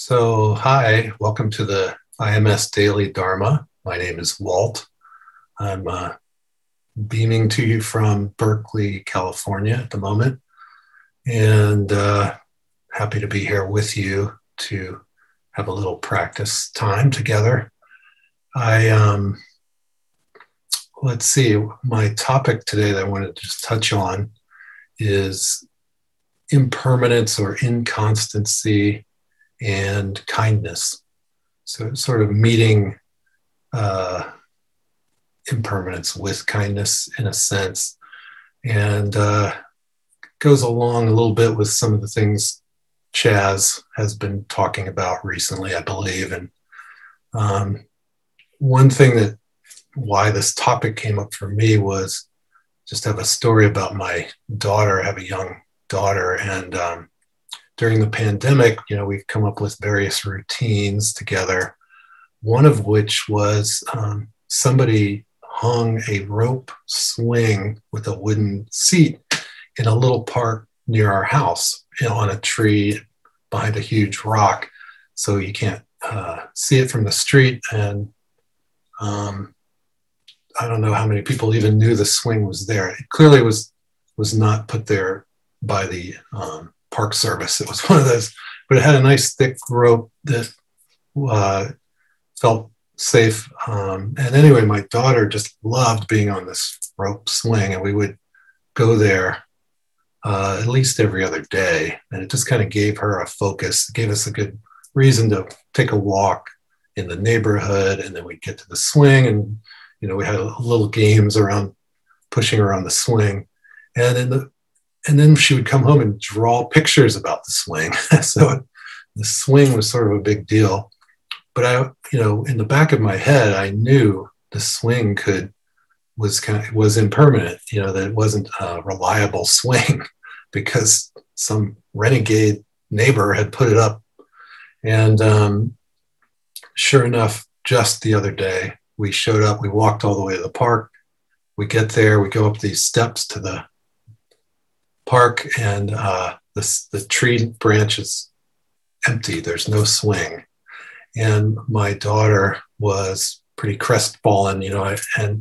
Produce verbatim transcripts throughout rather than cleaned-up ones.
So, hi, welcome to the I M S Daily Dharma. My name is Walt. I'm uh, beaming to you from Berkeley, California at the moment, and uh, happy to be here with you to have a little practice time together. I, um, let's see, my topic today that I wanted to just touch on is impermanence or inconstancy and kindness. So, sort of meeting uh, impermanence with kindness in a sense, and uh, goes along a little bit with some of the things Chaz has been talking about recently, I believe. And um, one thing that why this topic came up for me was just have a story about my daughter. I have a young daughter, and um, during the pandemic, you know, we've come up with various routines together. One of which was um, somebody hung a rope swing with a wooden seat in a little park near our house, you know, on a tree behind a huge rock, so you can't uh, see it from the street. And um, I don't know how many people even knew the swing was there. It clearly was was not put there by the um, Park Service. It was one of those, but it had a nice thick rope that uh, felt safe. Um, and anyway, my daughter just loved being on this rope swing, and we would go there uh, at least every other day. And it just kind of gave her a focus, gave us a good reason to take a walk in the neighborhood. And then we'd get to the swing, and, you know, we had little games around pushing her on the swing. And then the And then she would come home and draw pictures about the swing. So the swing was sort of a big deal. But I, you know, in the back of my head, I knew the swing could was kind of was impermanent. You know, that it wasn't a reliable swing because some renegade neighbor had put it up. And um, sure enough, just the other day, we showed up. We walked all the way to the park. We get there. We go up these steps to the park, and uh, the, the tree branch is empty. There's no swing. And my daughter was pretty crestfallen, you know, and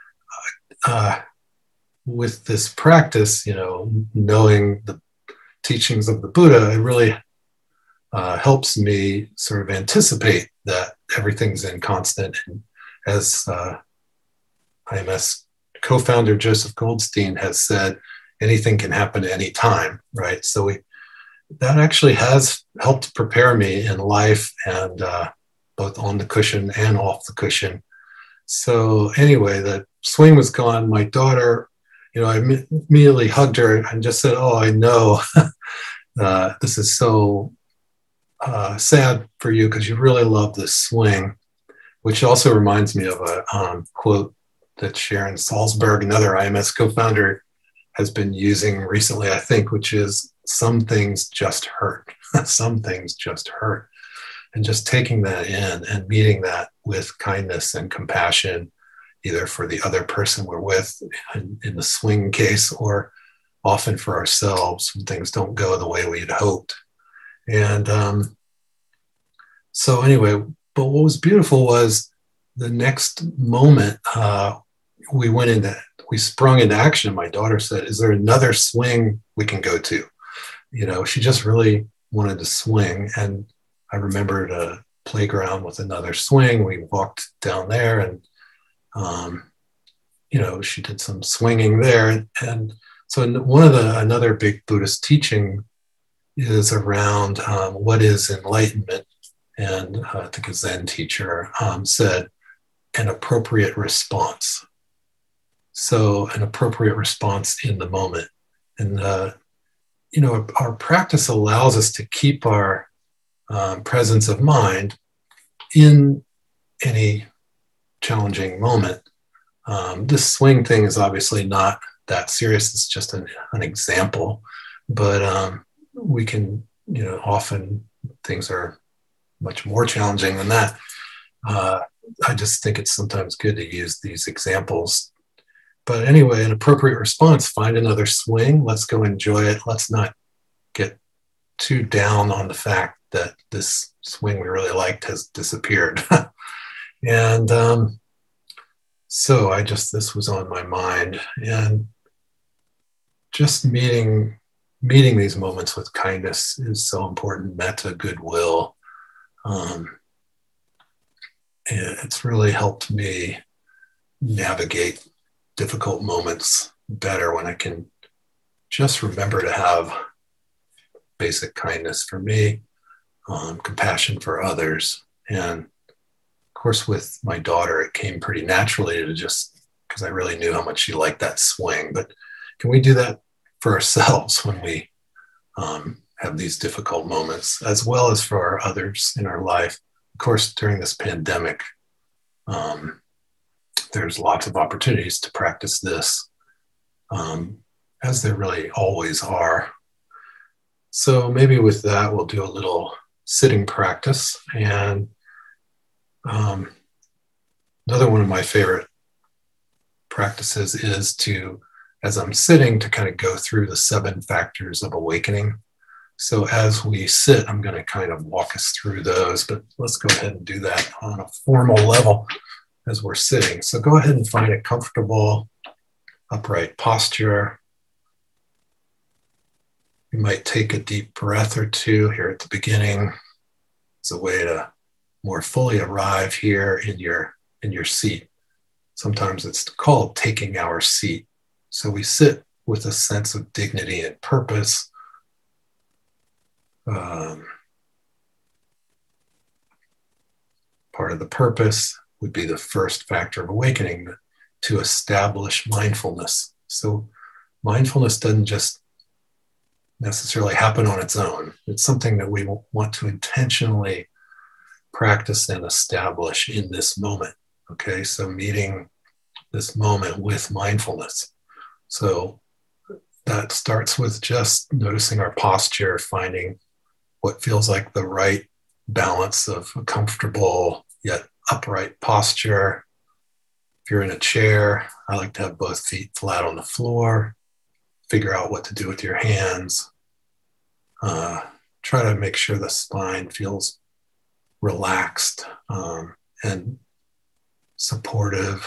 uh, with this practice, you know, knowing the teachings of the Buddha, it really uh, helps me sort of anticipate that everything's inconstant. And as uh, I M S co-founder Joseph Goldstein has said, anything can happen at any time, right? So we, that actually has helped prepare me in life, and uh, both on the cushion and off the cushion. So anyway, the swing was gone. My daughter, you know, I m- immediately hugged her and just said, "Oh, I know uh, this is so uh, sad for you because you really love this swing," which also reminds me of a um, quote that Sharon Salzberg, another I M S co-founder, has been using recently, I think, which is some things just hurt. Some things just hurt. And just taking that in and meeting that with kindness and compassion, either for the other person we're with in, in the swing case, or often for ourselves when things don't go the way we had hoped. And um, so anyway, but what was beautiful was the next moment, uh, we went into we sprung into action. My daughter said, "Is there another swing we can go to?" You know, she just really wanted to swing. And I remembered a playground with another swing. We walked down there, and, um, you know, she did some swinging there. And so one of the, another big Buddhist teaching is around um, what is enlightenment. And uh, I think a Zen teacher um, said, an appropriate response. So an appropriate response in the moment. And, uh, you know, our practice allows us to keep our um, presence of mind in any challenging moment. Um, this swing thing is obviously not that serious. It's just an, an example. But um, we can, you know, often things are much more challenging than that. Uh, I just think it's sometimes good to use these examples. But anyway, an appropriate response, find another swing. Let's go enjoy it. Let's not get too down on the fact that this swing we really liked has disappeared. and um, so I just, this was on my mind. And just meeting, meeting these moments with kindness is so important. Metta, goodwill. Um, it's really helped me navigate difficult moments better when I can just remember to have basic kindness for me, um, compassion for others. And of course, with my daughter, it came pretty naturally to just, because I really knew how much she liked that swing. But can we do that for ourselves when we um, have these difficult moments, as well as for our others in our life? Of course, during this pandemic, um, there's lots of opportunities to practice this, um, as there really always are. So maybe with that, we'll do a little sitting practice. And um, another one of my favorite practices is to, as I'm sitting, to kind of go through the seven factors of awakening. So as we sit, I'm going to kind of walk us through those, but let's go ahead and do that on a formal level as we're sitting. So go ahead and find a comfortable, upright posture. You might take a deep breath or two here at the beginning as a way to more fully arrive here in your, in your seat. Sometimes it's called taking our seat. So we sit with a sense of dignity and purpose. Um, part of the purpose would be the first factor of awakening, to establish mindfulness. So mindfulness doesn't just necessarily happen on its own. It's something that we want to intentionally practice and establish in this moment. Okay, so meeting this moment with mindfulness. So that starts with just noticing our posture, finding what feels like the right balance of a comfortable yet upright posture. If you're in a chair, I like to have both feet flat on the floor. Figure out what to do with your hands. Uh, try to make sure the spine feels relaxed um, and supportive.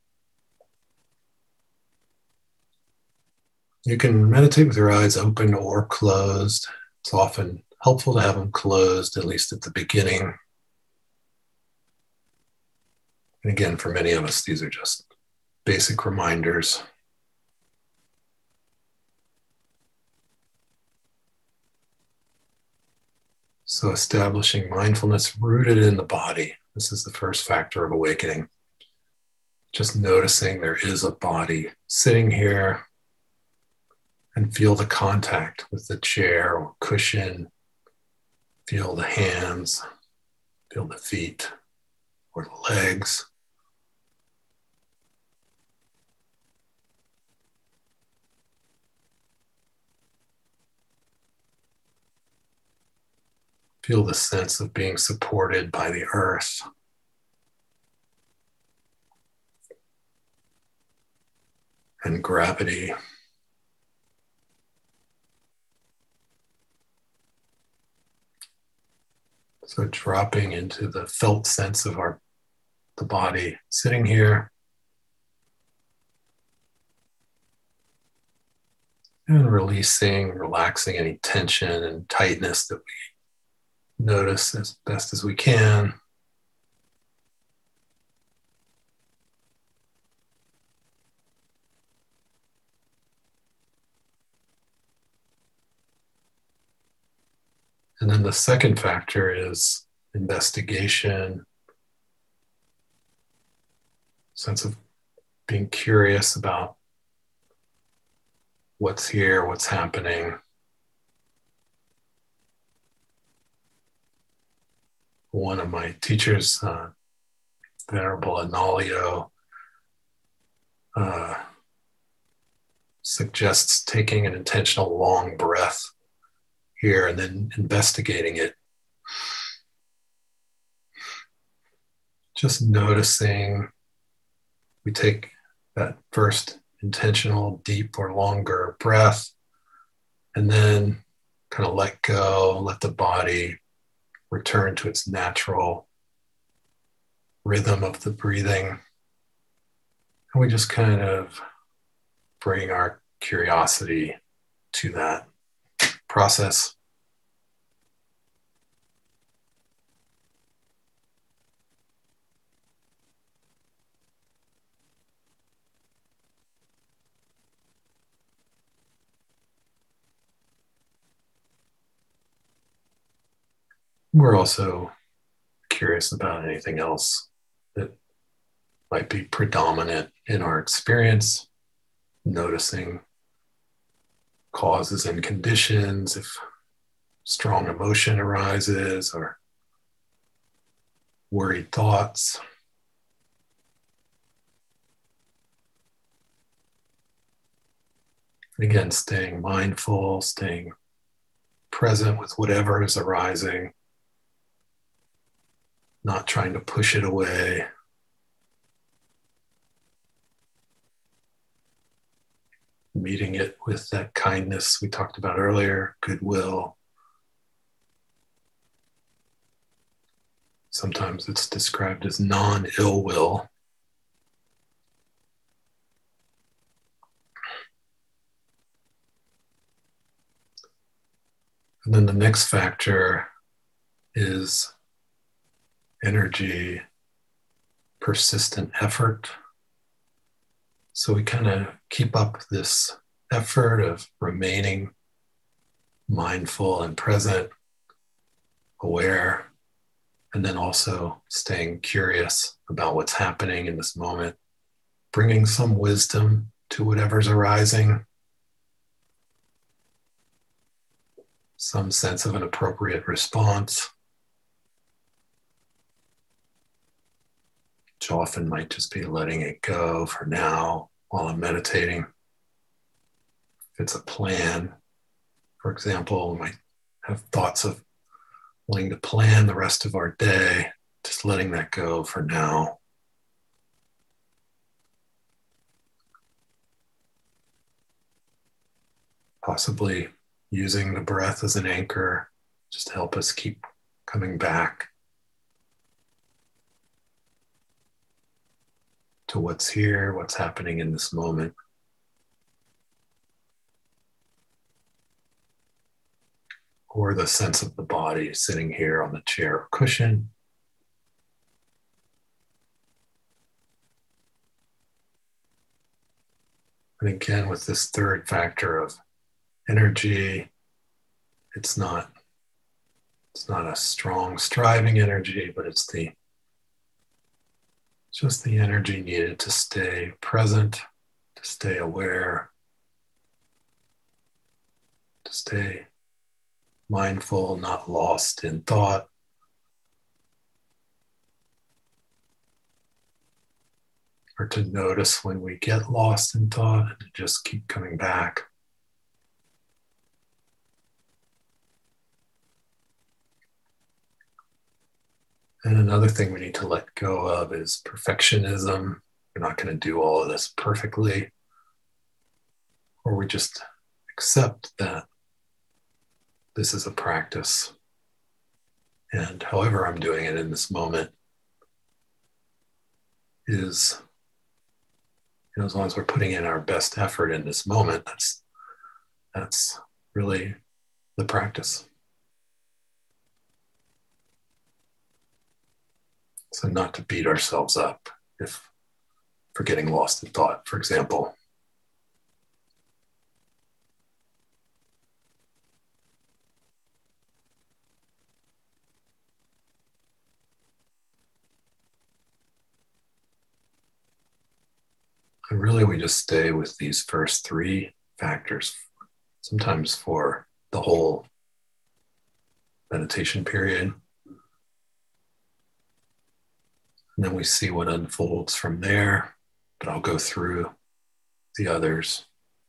You can meditate with your eyes open or closed. It's often helpful to have them closed, at least at the beginning. And again, for many of us, these are just basic reminders. So establishing mindfulness rooted in the body. This is the first factor of awakening. Just noticing there is a body sitting here, and feel the contact with the chair or cushion. Feel the hands, feel the feet or the legs. Feel the sense of being supported by the earth. And gravity. So dropping into the felt sense of our the body sitting here. And releasing, relaxing any tension and tightness that we notice as best as we can. And then the second factor is investigation, sense of being curious about what's here, what's happening. One of my teachers, uh, Venerable Analayo, uh, suggests taking an intentional long breath here and then investigating it. Just noticing, we take that first intentional deep or longer breath and then kind of let go, let the body return to its natural rhythm of the breathing. And we just kind of bring our curiosity to that process. We're also curious about anything else that might be predominant in our experience, noticing causes and conditions, if strong emotion arises or worried thoughts. Again, staying mindful, staying present with whatever is arising, not trying to push it away. Meeting it with that kindness we talked about earlier, goodwill. Sometimes it's described as non-ill will. And then the next factor is energy, persistent effort. So we kind of keep up this effort of remaining mindful and present, aware, and then also staying curious about what's happening in this moment, bringing some wisdom to whatever's arising, some sense of an appropriate response, which often might just be letting it go for now while I'm meditating. If it's a plan, for example, we might have thoughts of wanting to plan the rest of our day, just letting that go for now. Possibly using the breath as an anchor, just to help us keep coming back to what's here, what's happening in this moment. Or the sense of the body sitting here on the chair or cushion. And again, with this third factor of energy, it's not, it's not a strong striving energy, but it's the just the energy needed to stay present, to stay aware, to stay mindful, not lost in thought. Or to notice when we get lost in thought and to just keep coming back. And another thing we need to let go of is perfectionism. We're not going to do all of this perfectly. Or we just accept that this is a practice. And however I'm doing it in this moment is, you know, as long as we're putting in our best effort in this moment, that's that's really the practice. So not to beat ourselves up if for getting lost in thought, for example. And really we just stay with these first three factors, sometimes for the whole meditation period. And then we see what unfolds from there, but I'll go through the others.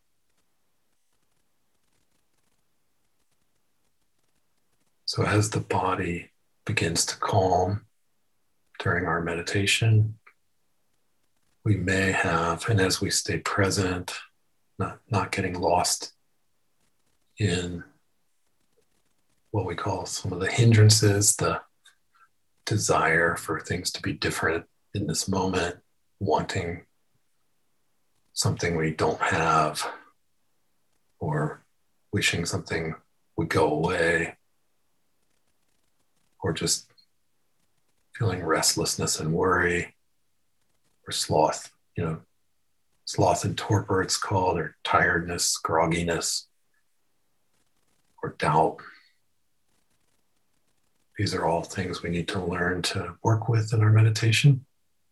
So as the body begins to calm during our meditation, we may have, and as we stay present, not, not getting lost in what we call some of the hindrances, the desire for things to be different in this moment, wanting something we don't have, or wishing something would go away, or just feeling restlessness and worry, or sloth, you know, sloth and torpor it's called, or tiredness, grogginess, or doubt. These are all things we need to learn to work with in our meditation.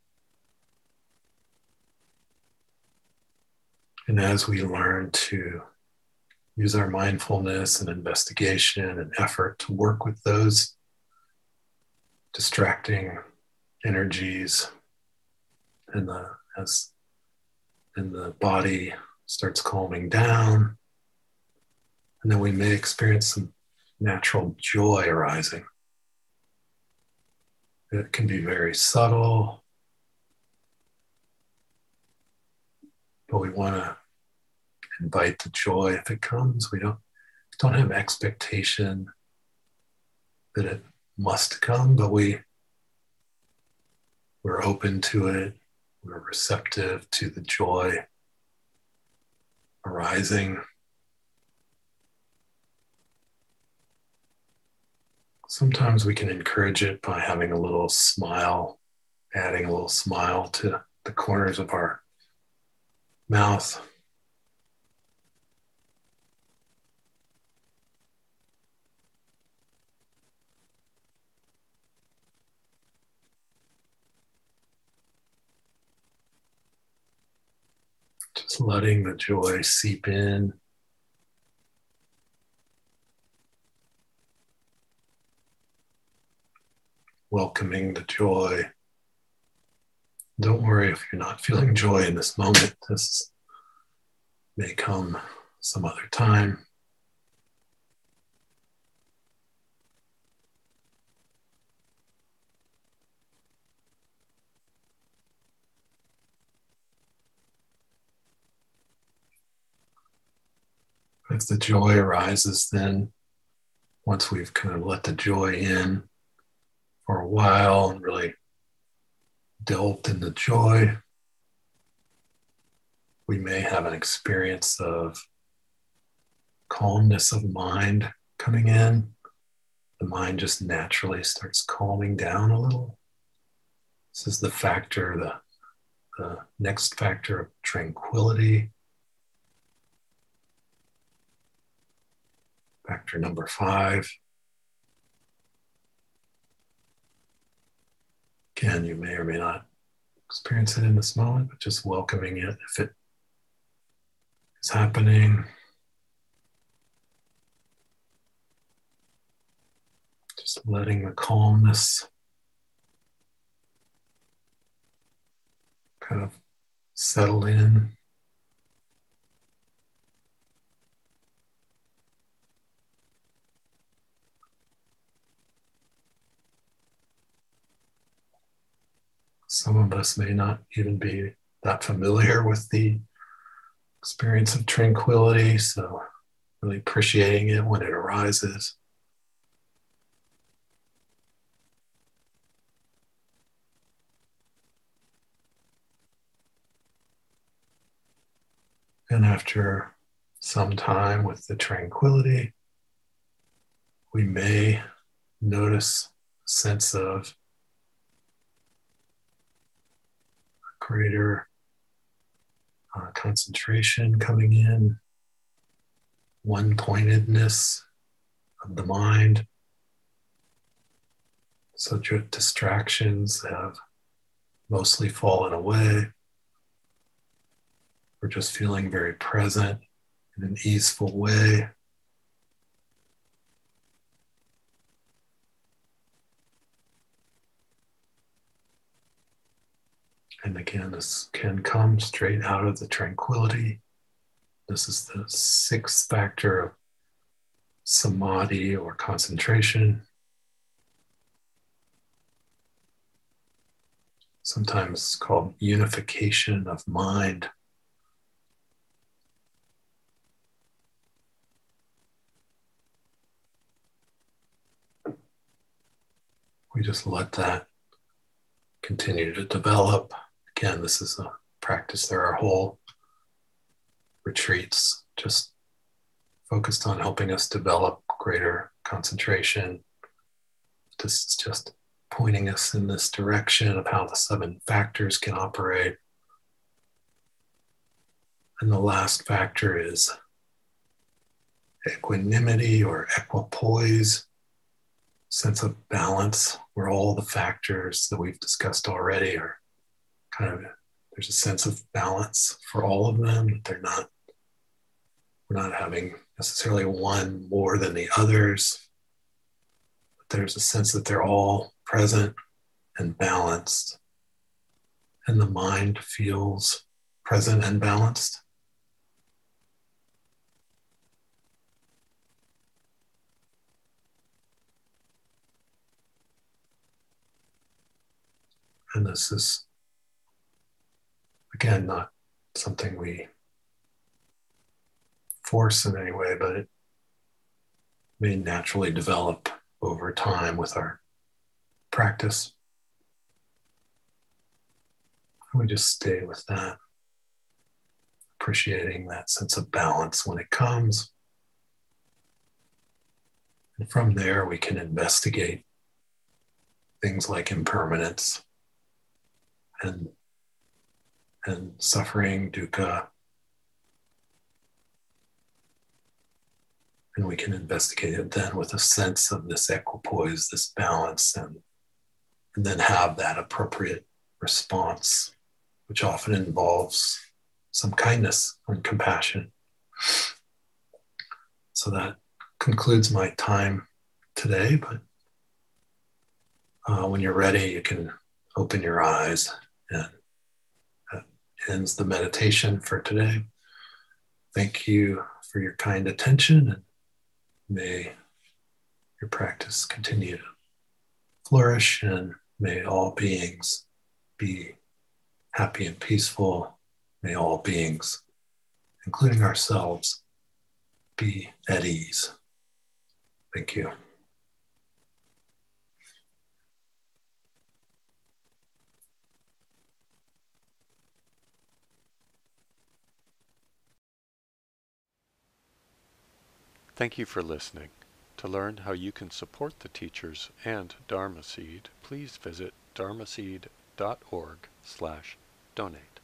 And as we learn to use our mindfulness and investigation and effort to work with those distracting energies, and the as and the body starts calming down, and then we may experience some natural joy arising. It can be very subtle, but we want to invite the joy if it comes. We don't don't have expectation that it must come, but we we're open to it. We're receptive to the joy arising. Sometimes we can encourage it by having a little smile, adding a little smile to the corners of our mouth. Just letting the joy seep in. Welcoming the joy. Don't worry if you're not feeling joy in this moment. This may come some other time. If the joy arises, then once we've kind of let the joy in for a while and really delved in the joy, we may have an experience of calmness of mind coming in. The mind just naturally starts calming down a little. This is the factor, the, the next factor of tranquility. Factor number five. Again, you may or may not experience it in this moment, but just welcoming it if it is happening. Just letting the calmness kind of settle in. Some of us may not even be that familiar with the experience of tranquility, so really appreciating it when it arises. And after some time with the tranquility, we may notice a sense of greater uh, concentration coming in, one-pointedness of the mind. So distractions have mostly fallen away. We're just feeling very present in an easeful way. And again, this can come straight out of the tranquility. This is the sixth factor of samadhi or concentration. Sometimes called unification of mind. we just let that continue to develop. Again, this is a practice. There are whole retreats just focused on helping us develop greater concentration. This is just pointing us in this direction of how the seven factors can operate. And the last factor is equanimity or equipoise, sense of balance, where all the factors that we've discussed already are kind of, there's a sense of balance for all of them. They're not, we're not having necessarily one more than the others, but there's a sense that they're all present and balanced, and the mind feels present and balanced. And this is, again, not something we force in any way, but it may naturally develop over time with our practice. We just stay with that, appreciating that sense of balance when it comes. And from there, we can investigate things like impermanence and, and suffering, dukkha. And we can investigate it then with a sense of this equipoise, this balance, and, and then have that appropriate response, which often involves some kindness and compassion. So that concludes my time today, but uh, when you're ready, you can open your eyes, and that ends the meditation for today. Thank you for your kind attention, and may your practice continue to flourish, and may all beings be happy and peaceful. May all beings, including ourselves, be at ease. Thank you. Thank you for listening. To learn how you can support the teachers and Dharma Seed, please visit dharmaseed dot org slash donate.